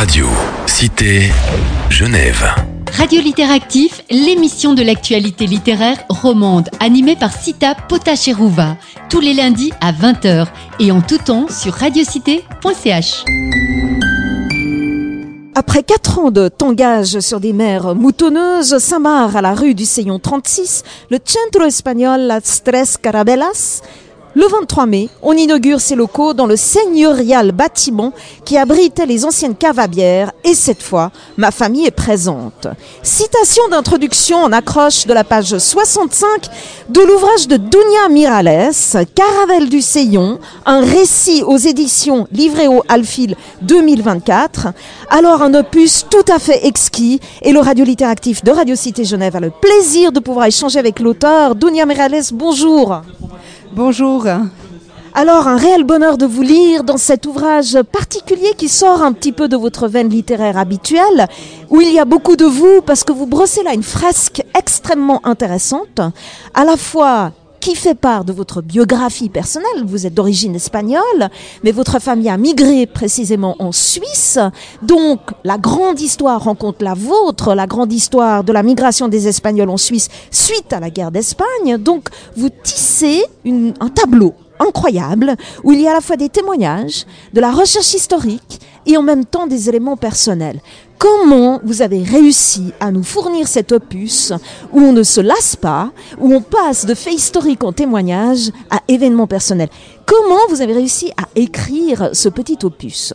Radio Cité Genève. Radio Littératif, l'émission de l'actualité littéraire romande, animée par Sita Potacherouva, tous les lundis à 20h et en tout temps sur radiocité.ch. Après 4 ans de tangage sur des mers moutonneuses, s'amarre à la rue du Seillon 36, le Centro Espagnol Las Tres Carabelas. Le 23 mai, on inaugure ses locaux dans le seigneurial bâtiment qui abritait les anciennes caves à bière et cette fois, ma famille est présente. Citation d'introduction en accroche de la page 65 de l'ouvrage de Dunia Miralles, Caravelle du Seillon, un récit aux éditions Livréo Alfil 2024. Alors un opus tout à fait exquis et le Radio Littératif de Radio Cité Genève a le plaisir de pouvoir échanger avec l'auteur. Dunia Miralles, bonjour. Bonjour. Alors, un réel bonheur de vous lire dans cet ouvrage particulier qui sort un petit peu de votre veine littéraire habituelle, où il y a beaucoup de vous, parce que vous brossez là une fresque extrêmement intéressante, à la fois qui fait part de votre biographie personnelle. Vous êtes d'origine espagnole, mais votre famille a migré précisément en Suisse. Donc, la grande histoire rencontre la vôtre, la grande histoire de la migration des Espagnols en Suisse suite à la guerre d'Espagne. Donc, vous tissez un tableau incroyable où il y a à la fois des témoignages, de la recherche historique et en même temps des éléments personnels. Comment vous avez réussi à nous fournir cet opus où on ne se lasse pas, où on passe de faits historiques en témoignages à événements personnels? Comment vous avez réussi à écrire ce petit opus?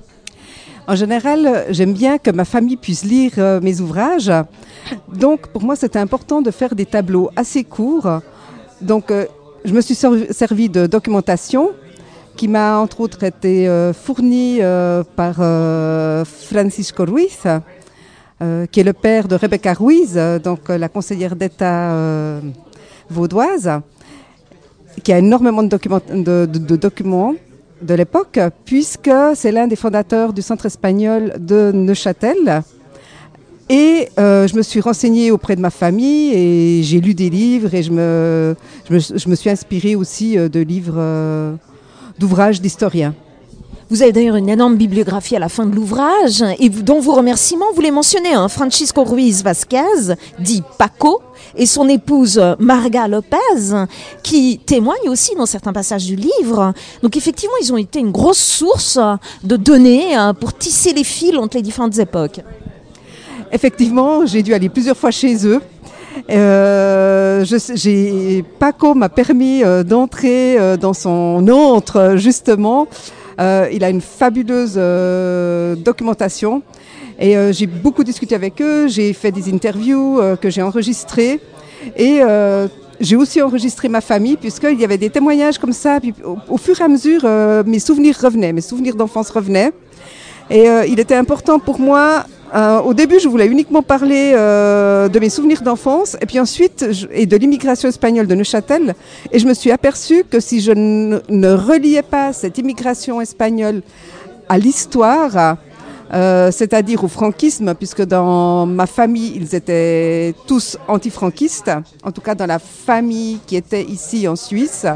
En général, j'aime bien que ma famille puisse lire mes ouvrages. Donc, pour moi, c'était important de faire des tableaux assez courts. Donc, je me suis servi de documentation qui m'a entre autres été fournie par Francisco Ruiz, qui est le père de Rebecca Ruiz, donc la conseillère d'État vaudoise, qui a énormément de documents de l'époque, puisque c'est l'un des fondateurs du Centre espagnol de Neuchâtel. Et je me suis renseignée auprès de ma famille et j'ai lu des livres et je me suis inspirée aussi de livres d'ouvrages d'historiens. Vous avez d'ailleurs une énorme bibliographie à la fin de l'ouvrage et dont vos remerciements, vous les mentionnez, Francisco Ruiz Vasquez, dit Paco, et son épouse Marga Lopez, qui témoignent aussi dans certains passages du livre. Donc effectivement, ils ont été une grosse source de données pour tisser les fils entre les différentes époques. Effectivement, j'ai dû aller plusieurs fois chez eux. Paco m'a permis d'entrer dans son antre, justement. Il a une fabuleuse documentation et j'ai beaucoup discuté avec eux. J'ai fait des interviews que j'ai enregistrées et j'ai aussi enregistré ma famille puisqu'il y avait des témoignages comme ça. Puis, au fur et à mesure, mes souvenirs d'enfance revenaient. Et il était important pour moi. Au début, je voulais uniquement parler de mes souvenirs d'enfance et puis ensuite et de l'immigration espagnole de Neuchâtel. Et je me suis aperçue que si je ne reliais pas cette immigration espagnole à l'histoire, c'est-à-dire au franquisme, puisque dans ma famille, ils étaient tous anti-franquistes, en tout cas dans la famille qui était ici en Suisse,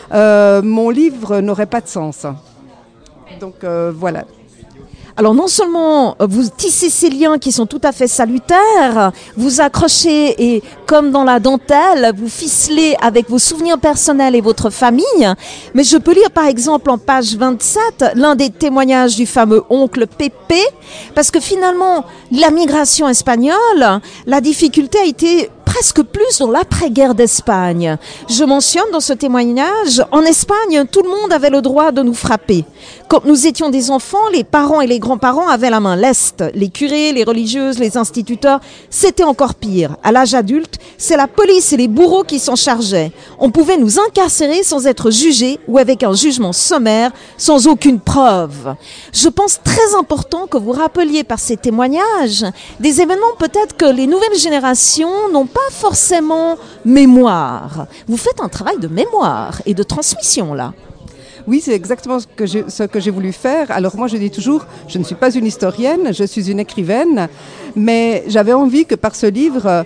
mon livre n'aurait pas de sens. Donc voilà. Alors non seulement vous tissez ces liens qui sont tout à fait salutaires, vous accrochez et comme dans la dentelle, vous ficelez avec vos souvenirs personnels et votre famille, mais je peux lire par exemple en page 27 l'un des témoignages du fameux oncle Pépé, parce que finalement la migration espagnole, la difficulté a été presque plus dans l'après-guerre d'Espagne. Je mentionne dans ce témoignage, en Espagne, tout le monde avait le droit de nous frapper. Quand nous étions des enfants, les parents et les grands-parents avaient la main leste. Les curés, les religieuses, les instituteurs, c'était encore pire. À l'âge adulte, c'est la police et les bourreaux qui s'en chargeaient. On pouvait nous incarcérer sans être jugés ou avec un jugement sommaire, sans aucune preuve. Je pense très important que vous rappeliez par ces témoignages des événements peut-être que les nouvelles générations n'ont pas forcément mémoire. Vous faites un travail de mémoire et de transmission là. Oui, c'est exactement ce que j'ai voulu faire. Alors moi, je dis toujours, je ne suis pas une historienne, je suis une écrivaine, mais j'avais envie que par ce livre,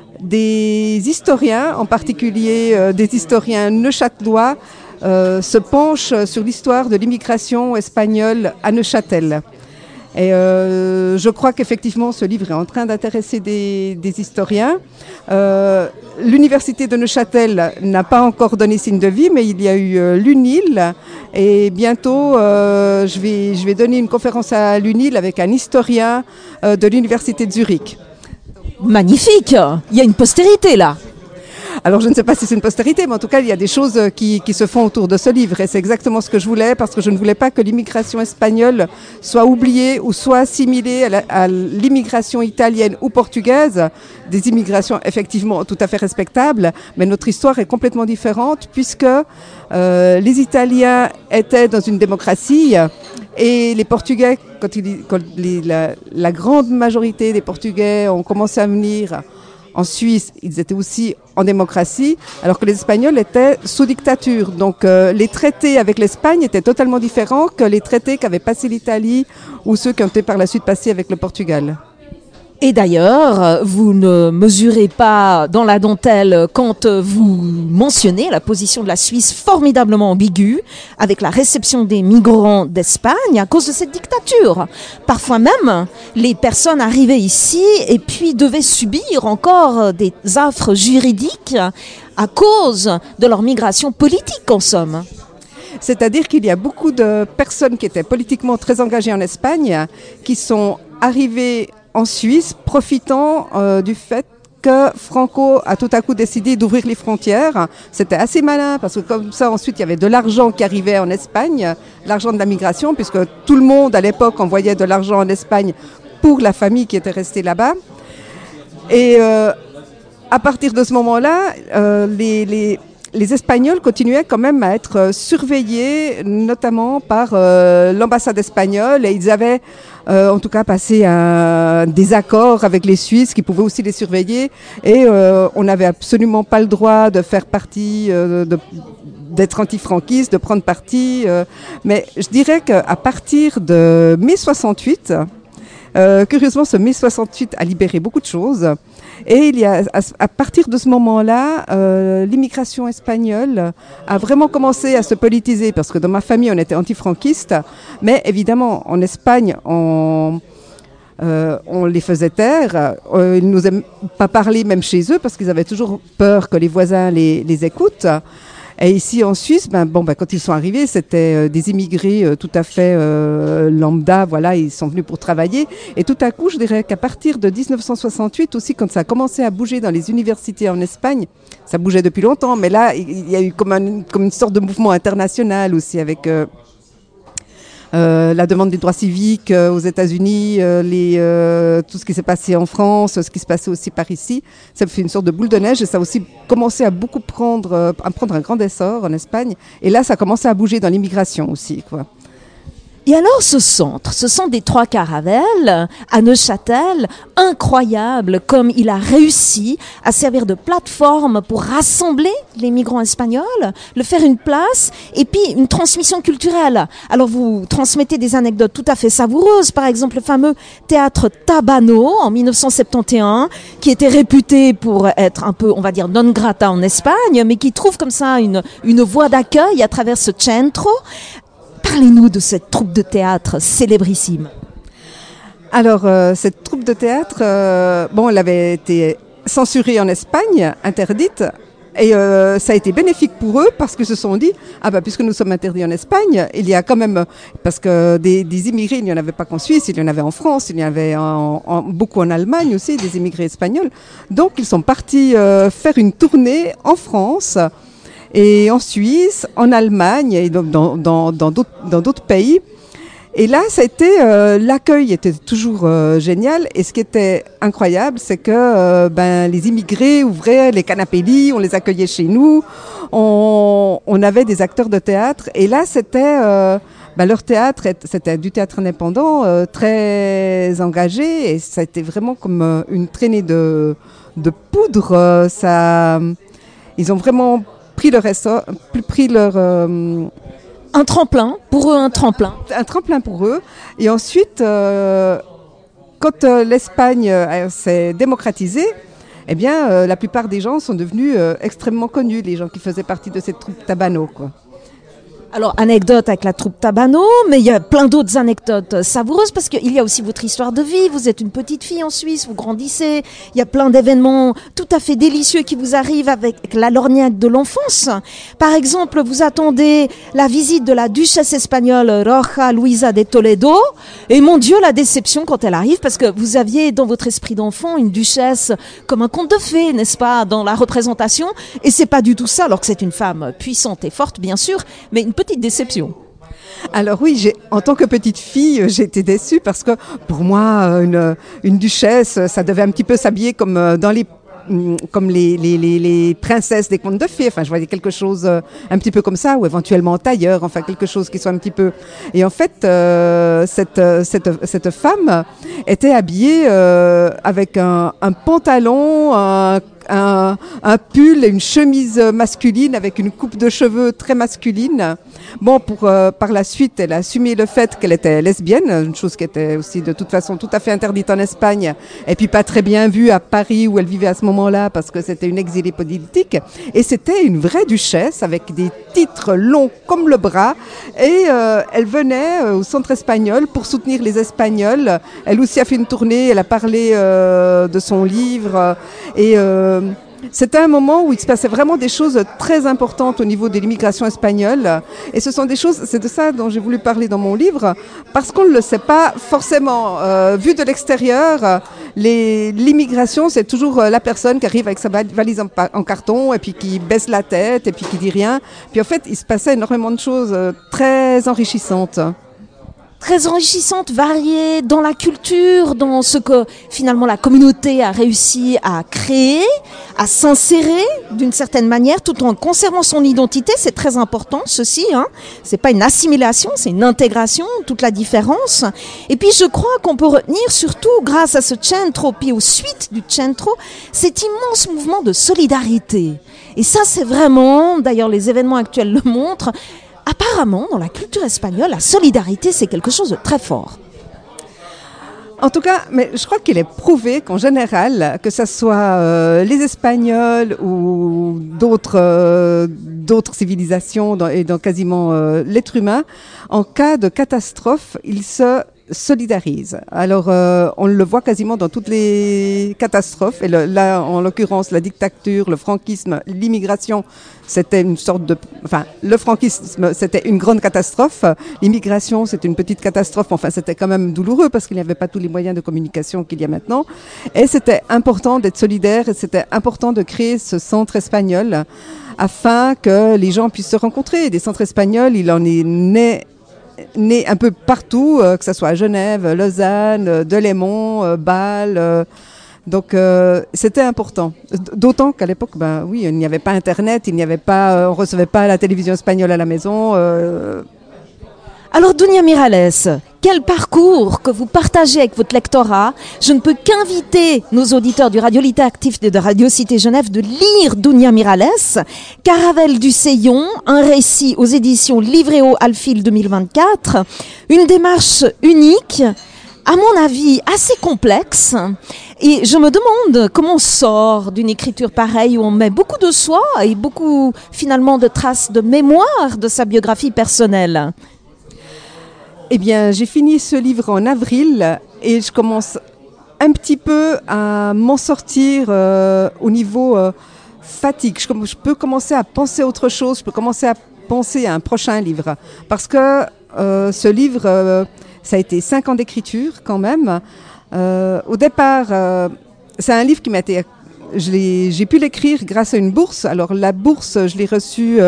des historiens, en particulier des historiens neuchâtelois, se penchent sur l'histoire de l'immigration espagnole à Neuchâtel. Et je crois qu'effectivement, ce livre est en train d'intéresser des historiens. L'université de Neuchâtel n'a pas encore donné signe de vie, mais il y a eu l'UNIL. Et bientôt, je vais donner une conférence à l'UNIL avec un historien de l'université de Zurich. Magnifique! Il y a une postérité là. Alors je ne sais pas si c'est une postérité, mais en tout cas il y a des choses qui se font autour de ce livre et c'est exactement ce que je voulais parce que je ne voulais pas que l'immigration espagnole soit oubliée ou soit assimilée à l'immigration italienne ou portugaise, des immigrations effectivement tout à fait respectables, mais notre histoire est complètement différente puisque les Italiens étaient dans une démocratie et les Portugais, la grande majorité des Portugais ont commencé à venir en Suisse, ils étaient aussi en démocratie, alors que les Espagnols étaient sous dictature. Donc les traités avec l'Espagne étaient totalement différents que les traités qu'avait passé l'Italie ou ceux qui ont été par la suite passés avec le Portugal. Et d'ailleurs, vous ne mesurez pas dans la dentelle quand vous mentionnez la position de la Suisse formidablement ambiguë avec la réception des migrants d'Espagne à cause de cette dictature. Parfois même, les personnes arrivaient ici et puis devaient subir encore des affres juridiques à cause de leur migration politique en somme. C'est-à-dire qu'il y a beaucoup de personnes qui étaient politiquement très engagées en Espagne qui sont arrivées en Suisse, profitant du fait que Franco a tout à coup décidé d'ouvrir les frontières. C'était assez malin parce que comme ça, ensuite, il y avait de l'argent qui arrivait en Espagne, l'argent de la migration, puisque tout le monde à l'époque envoyait de l'argent en Espagne pour la famille qui était restée là-bas. Et à partir de ce moment-là, les Espagnols continuaient quand même à être surveillés, notamment par l'ambassade espagnole, et ils avaient en tout cas passé des accords avec les Suisses qui pouvaient aussi les surveiller, et on n'avait absolument pas le droit de faire partie, d'être anti-franquiste, de prendre parti, mais je dirais qu'à partir de mai 68, curieusement ce mai 68 a libéré beaucoup de choses. Et il y a, à partir de ce moment-là, l'immigration espagnole a vraiment commencé à se politiser parce que dans ma famille, on était anti-franquiste. Mais évidemment, en Espagne, on les faisait taire. Ils ne nous aiment pas parler même chez eux parce qu'ils avaient toujours peur que les voisins les écoutent. Et ici en Suisse, quand ils sont arrivés, c'était des immigrés tout à fait lambda, voilà, ils sont venus pour travailler. Et tout à coup, je dirais qu'à partir de 1968 aussi, quand ça a commencé à bouger dans les universités en Espagne, ça bougeait depuis longtemps, mais là, il y a eu comme une sorte de mouvement international aussi avec la demande des droits civiques aux États-Unis, tout ce qui s'est passé en France, ce qui se passait aussi par ici, ça fait une sorte de boule de neige et ça a aussi commencé à prendre un grand essor en Espagne. Et là, ça a commencé à bouger dans l'immigration aussi, quoi. Et alors ce centre des Trois Caravelles à Neuchâtel, incroyable comme il a réussi à servir de plateforme pour rassembler les migrants espagnols, le faire une place et puis une transmission culturelle. Alors vous transmettez des anecdotes tout à fait savoureuses, par exemple le fameux théâtre Tabano en 1971 qui était réputé pour être un peu, on va dire, non grata en Espagne, mais qui trouve comme ça une voie d'accueil à travers ce centro. Parlez-nous de cette troupe de théâtre célébrissime. Alors, cette troupe de théâtre, elle avait été censurée en Espagne, interdite, et ça a été bénéfique pour eux parce qu'ils se sont dit, puisque nous sommes interdits en Espagne, il y a quand même, parce que des immigrés, il n'y en avait pas qu'en Suisse, il y en avait en France, il y en avait beaucoup en Allemagne aussi, des immigrés espagnols. Donc, ils sont partis faire une tournée en France, et en Suisse, en Allemagne et donc dans d'autres pays. Et là, ça a été, l'accueil était toujours génial. Et ce qui était incroyable, c'est que les immigrés ouvraient les canapés-lits, on les accueillait chez nous, on avait des acteurs de théâtre. Et là, c'était leur théâtre, c'était du théâtre indépendant, très engagé. Et ça a été vraiment comme une traînée de poudre. Ils ont vraiment pris leur un tremplin, pour eux un tremplin. Un tremplin pour eux. Et ensuite, quand l'Espagne s'est démocratisée, eh bien, la plupart des gens sont devenus extrêmement connus, les gens qui faisaient partie de cette troupe Tabano, quoi. Alors, anecdote avec la troupe Tabano, mais il y a plein d'autres anecdotes savoureuses parce qu'il y a aussi votre histoire de vie. Vous êtes une petite fille en Suisse, vous grandissez. Il y a plein d'événements tout à fait délicieux qui vous arrivent avec la lorgnette de l'enfance. Par exemple, vous attendez la visite de la duchesse espagnole Roja Luisa de Toledo. Et mon Dieu, la déception quand elle arrive parce que vous aviez dans votre esprit d'enfant une duchesse comme un conte de fées, n'est-ce pas, dans la représentation. Et c'est pas du tout ça, alors que c'est une femme puissante et forte, bien sûr, mais une petite déception. Alors oui, en tant que petite fille, j'ai été déçue parce que pour moi, une duchesse, ça devait un petit peu s'habiller comme dans les princesses des contes de fées. Enfin, je voyais quelque chose un petit peu comme ça, ou éventuellement en tailleur, enfin quelque chose qui soit un petit peu... Et en fait, cette femme était habillée avec un pantalon, un pull et une chemise masculine avec une coupe de cheveux très masculine. Bon, par la suite, elle a assumé le fait qu'elle était lesbienne, une chose qui était aussi de toute façon tout à fait interdite en Espagne, et puis pas très bien vue à Paris où elle vivait à ce moment-là parce que c'était une exilée politique. Et c'était une vraie duchesse avec des titres longs comme le bras, et elle venait au centre espagnol pour soutenir les Espagnols. Elle aussi a fait une tournée, elle a parlé de son livre, et c'était un moment où il se passait vraiment des choses très importantes au niveau de l'immigration espagnole. Et c'est de ça dont j'ai voulu parler dans mon livre, parce qu'on ne le sait pas forcément. Vu de l'extérieur, l'immigration, c'est toujours la personne qui arrive avec sa valise en carton et puis qui baisse la tête et puis qui dit rien. Puis en fait, il se passait énormément de choses très enrichissantes. Très enrichissante, variée dans la culture, dans ce que finalement la communauté a réussi à créer, à s'insérer d'une certaine manière, tout en conservant son identité. C'est très important, ceci. C'est pas une assimilation, c'est une intégration, toute la différence. Et puis je crois qu'on peut retenir surtout, grâce à ce centro, puis aux suites du centro, cet immense mouvement de solidarité. Et ça, c'est vraiment, d'ailleurs les événements actuels le montrent, apparemment, dans la culture espagnole, la solidarité, c'est quelque chose de très fort. En tout cas, mais je crois qu'il est prouvé qu'en général, que ce soit les Espagnols ou d'autres civilisations et dans quasiment l'être humain, en cas de catastrophe, ils se solidarisent. Alors, on le voit quasiment dans toutes les catastrophes. Et là, en l'occurrence, la dictature, le franquisme, l'immigration, c'était une sorte de... Enfin, le franquisme, c'était une grande catastrophe. L'immigration, c'était une petite catastrophe. Enfin, c'était quand même douloureux parce qu'il n'y avait pas tous les moyens de communication qu'il y a maintenant. Et c'était important d'être solidaire et c'était important de créer ce centre espagnol afin que les gens puissent se rencontrer. Des centres espagnols, il en est né un peu partout, que ce soit à Genève, Lausanne, Delémont, Bâle. Donc c'était important. D'autant qu'à l'époque, oui, il n'y avait pas Internet, on recevait pas la télévision espagnole à la maison. Alors, Dunia Miralles, quel parcours que vous partagez avec votre lectorat. Je ne peux qu'inviter nos auditeurs du Radiolité Actif de Radio Cité Genève de lire Dunia Miralles, Caravelle du Seillon, un récit aux éditions Livréo Alfil 2024, une démarche unique, à mon avis assez complexe. Et je me demande comment on sort d'une écriture pareille où on met beaucoup de soi et beaucoup finalement de traces de mémoire de sa biographie personnelle. Eh bien, j'ai fini ce livre en avril et je commence un petit peu à m'en sortir au niveau fatigue. Je peux commencer à penser à autre chose, je peux commencer à penser à un prochain livre. Parce que ce livre, ça a été 5 ans d'écriture quand même. Au départ, c'est un livre qui m'a été... J'ai pu l'écrire grâce à une bourse. Alors la bourse, je l'ai reçue...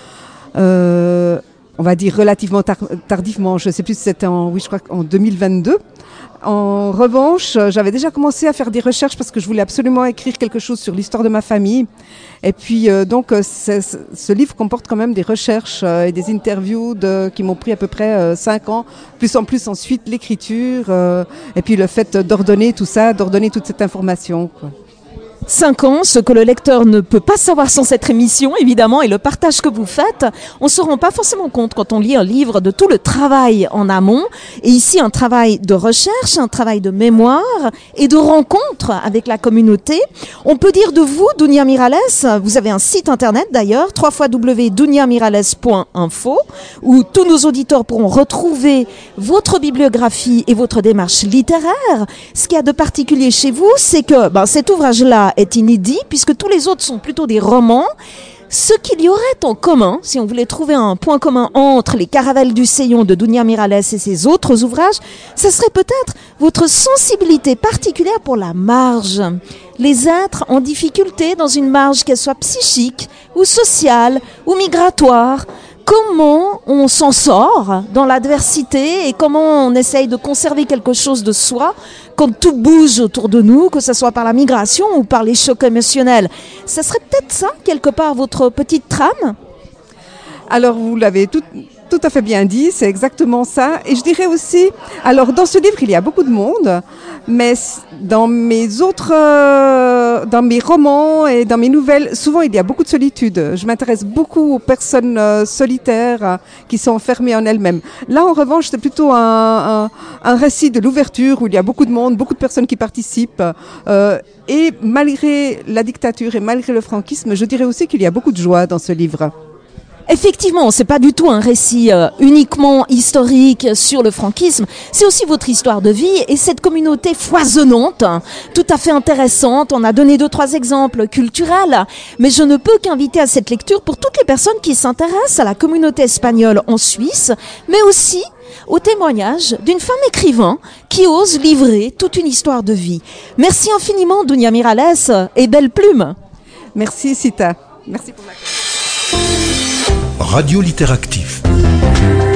on va dire relativement tardivement, je ne sais plus si c'était je crois qu'en 2022. En revanche, j'avais déjà commencé à faire des recherches parce que je voulais absolument écrire quelque chose sur l'histoire de ma famille. Et puis donc ce livre comporte quand même des recherches et des interviews qui m'ont pris à peu près 5 ans, plus en plus ensuite l'écriture et puis le fait d'ordonner tout ça, d'ordonner toute cette information, quoi. 5 ans, ce que le lecteur ne peut pas savoir sans cette émission, évidemment, et le partage que vous faites, on ne se rend pas forcément compte quand on lit un livre de tout le travail en amont. Et ici, un travail de recherche, un travail de mémoire et de rencontre avec la communauté. On peut dire de vous, Dunia Miralles, vous avez un site internet d'ailleurs, www.duniamiralles.info, où tous nos auditeurs pourront retrouver votre bibliographie et votre démarche littéraire. Ce qu'il y a de particulier chez vous, c'est que cet ouvrage-là est inédit, puisque tous les autres sont plutôt des romans. Ce qu'il y aurait en commun, si on voulait trouver un point commun entre les Caravelles du Seillon de Dunia Miralles et ses autres ouvrages, ce serait peut-être votre sensibilité particulière pour la marge. Les êtres en difficulté dans une marge, qu'elle soit psychique ou sociale ou migratoire. Comment on s'en sort dans l'adversité et comment on essaye de conserver quelque chose de soi quand tout bouge autour de nous, que ce soit par la migration ou par les chocs émotionnels. Ça serait peut-être ça, quelque part, votre petite trame ? Alors, vous l'avez tout à fait bien dit, c'est exactement ça. Et je dirais aussi, alors dans ce livre, il y a beaucoup de monde, mais dans mes romans et dans mes nouvelles, souvent il y a beaucoup de solitude. Je m'intéresse beaucoup aux personnes solitaires qui sont enfermées en elles-mêmes. Là, en revanche, c'est plutôt un récit de l'ouverture où il y a beaucoup de monde, beaucoup de personnes qui participent. Et malgré la dictature et malgré le franquisme, je dirais aussi qu'il y a beaucoup de joie dans ce livre. Effectivement, c'est pas du tout un récit uniquement historique sur le franquisme, c'est aussi votre histoire de vie et cette communauté foisonnante, tout à fait intéressante. On a donné 2-3 exemples culturels, mais je ne peux qu'inviter à cette lecture pour toutes les personnes qui s'intéressent à la communauté espagnole en Suisse, mais aussi au témoignage d'une femme écrivain qui ose livrer toute une histoire de vie. Merci infiniment, Dunia Miralles, et belle plume. Merci, Sita. Merci pour l'accueil. Radio Littératif.